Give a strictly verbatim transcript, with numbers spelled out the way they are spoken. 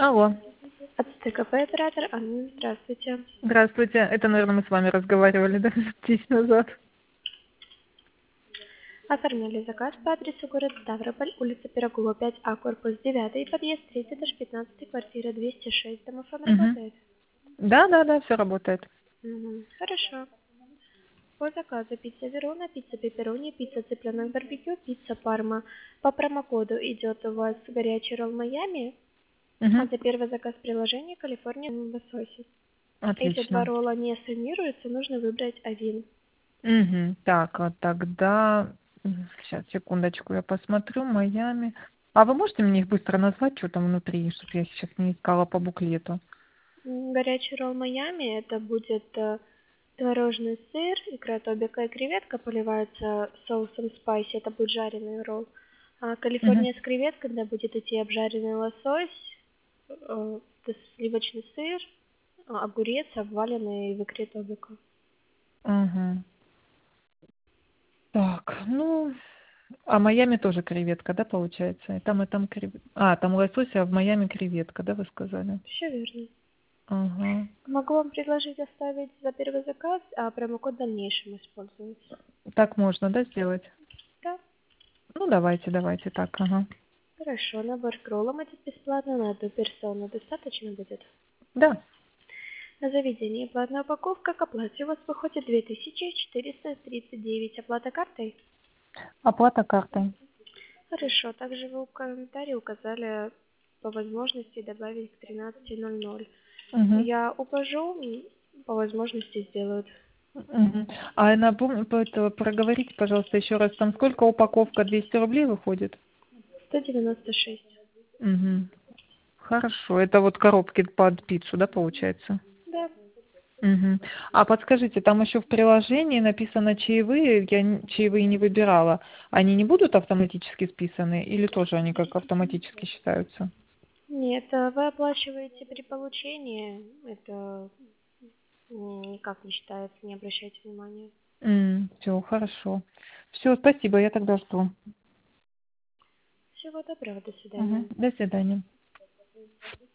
Алло. От ТКП оператор Анна, здравствуйте. Здравствуйте. Это, наверное, мы с вами разговаривали, да, час назад. Оформили заказ по адресу город Ставрополь, улица Пирогова, пять А, корпус девятый, подъезд третий, этаж пятнадцатый, квартира двести шесть. Домофон Угу. работает? Да, да, да, все работает. Угу. Хорошо. По заказу пицца Верона, пицца пепперони, пицца цыпленок барбекю, пицца парма. По промокоду идет у вас горячий ролл Майами, а Угу. за первый заказ приложения Калифорния на лососе. Эти два Отлично. ролла не суммируются, нужно выбрать один. Угу. Так, а тогда... Сейчас, секундочку, я посмотрю. Майами. А вы можете мне их быстро назвать, что там внутри, чтобы я сейчас не искала по буклету? М, Горячий ролл Майами это будет э, творожный сыр, икра тобика и креветка поливается соусом спайси, это будет жареный ролл. А Угу. Калифорния с креветкой, когда будет идти обжаренный лосось, э, это сливочный сыр, а, огурец, обваленный в икре тобика. Угу. Так, ну... А Майами тоже креветка, да, получается? И там, и там креветка. А, там лосось, а в Майами креветка, да, вы сказали? Все верно. Ага. Могу вам предложить оставить за первый заказ, а промокод в дальнейшем использовать. Так можно, да, сделать? Да, Ну, давайте, давайте так, ага. хорошо. Набор к роллам идет бесплатно на одну персону. Достаточно будет? Да, На заведение платная упаковка к оплате у вас выходит две тысячи четыреста тридцать девять. Оплата картой? оплата картой. Хорошо. Также вы в комментарии указали по возможности добавить к тринадцати ноль ноль. Угу. Я укажу, м, по возможности сделают. Угу. А напомню, по- это, проговорите, пожалуйста, еще раз, там сколько упаковка, двести рублей выходит? сто девяносто шесть. Угу. Хорошо, это вот коробки под пиццу, да, получается? Да. Угу. А подскажите, там еще в приложении написано чаевые, я н- чаевые не выбирала. Они не будут автоматически списаны или тоже они как автоматически считаются? Нет, а вы оплачиваете при получении. Это м, никак не считается, не обращайте внимания. Все, хорошо. Все, спасибо, я тогда жду. Всего доброго, до Угу. свидания. До свидания.